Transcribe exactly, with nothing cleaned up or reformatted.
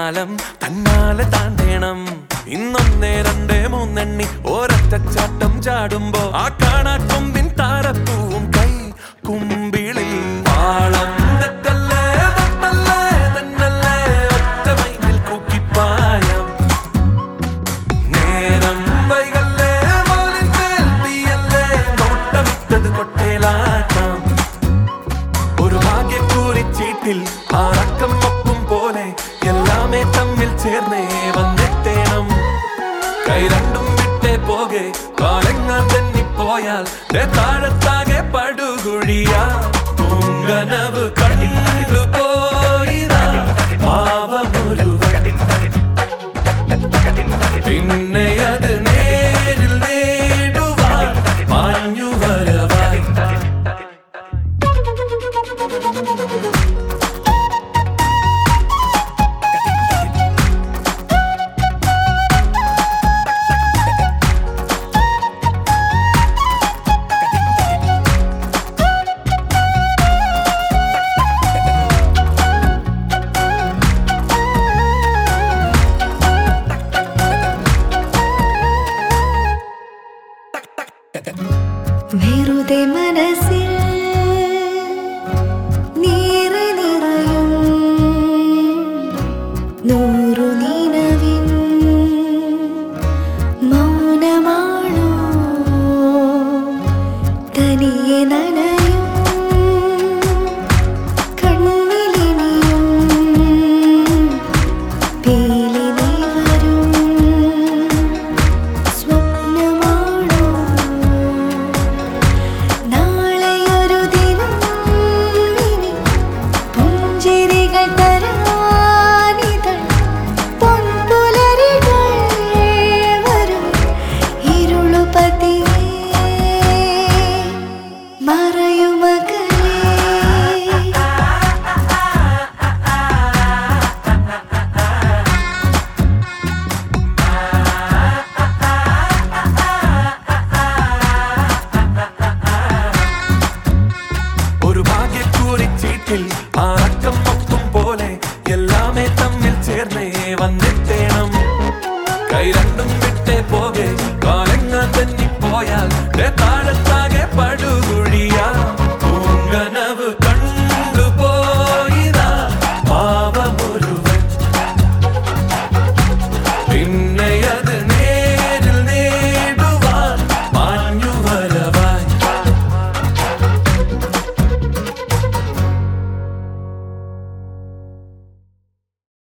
കാലം തന്നാലെ താണ്ടേണം. ഇന്നൊന്നേ രണ്ടേ മൂന്നെണ്ണി ഒരൊറ്റച്ചാട്ടം ചാടുമ്പോ ആ കാണാക്കൊമ്പിൻ താരപ്പൂവും കൈ കുമ്പിളിൽ വാളം തെറ്റല്ലേ തന്നല്ലേ തന്നല്ലേ ഒറ്റ മൈനിൽ കൂക്കിപ്പായം. നേരം വൈകല്ലേ മോലിൻ കേൾപ്പിയല്ലേ നോട്ടമിട്ടത് കൊട്ടേലാട്ടം. ഒരു ഭാഗ്യക്കൂറിച്ചീട്ടിൽ ആറക്കം ഒപ്പം പോലെ എല്ലാമേ തമ്മിൽ ചേർന്നേ വന്നെത്തേണം. കൈ രണ്ടും വിട്ടേ പോകെ കാലങ്ങൾ തെന്നിപ്പോയാൽ താഴത്താകെ പടുകുഴിയാ. പൂങ്കനവ് കടിഞ്ഞു പോയിതാ പാവമൊരുവൻ, പിന്നെ അത് നേരിൽ നേടുവാൻ മാഞ്ഞു വരവായി. വെറുതെ മനസ്സിൽ നീറി നിറയും നൂറു നിലവിൻ മൗനമാണോ തനിയെ നനയും കണ്ണിലിനിയും പീലി നീ വരും സ്വപ്നമാണോ നാളെയൊരു ദിനം ഇനി പുഞ്ചിരികൾ തരാനിതൾ പൊൻപുലരികൾ വരും ഇരുളു പതിയെ മറയുമകലേ. ഒരു ഭാഗ്യക്കൂറിച്ചീട്ടിൽ ആറക്കം മൊത്തം പോലെ എല്ലാമേ തമ്മിൽ ചേർന്നേ വന്നെത്തേണം. കൈ രണ്ടും വിട്ടേ പോകെ കാലങ്ങൾ തെന്നിപ്പോയാൽ താഴത്താകെ പടു